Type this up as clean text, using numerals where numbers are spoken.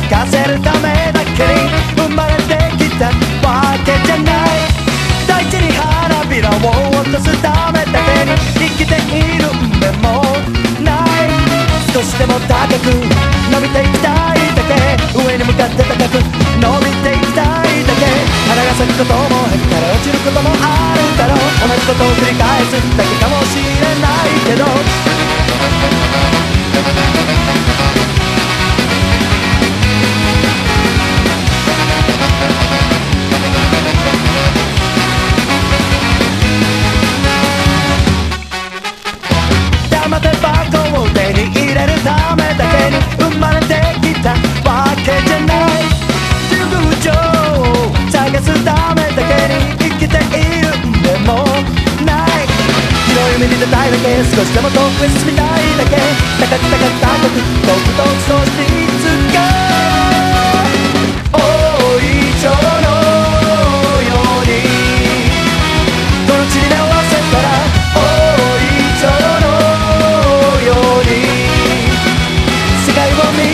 咲かせるためだけに生まれてきたわけじゃない。大地に花びらを落とすためだけに生きているんでもない。少しでも高く伸びていきたいだけ、上に向かって高く伸びていきたいだけ。花が咲くこともへったら落ちることもあるだろう。同じことを繰り返すだけかもしれないけど、玉手箱を手に入れるためだけに生まれてきたわけじゃない。竜宮城を探すためだけに生きているんでもない。広い夢に出たいだけ、少しでも遠くへ進みたいだけ。高く高く高く遠く遠くそうしてい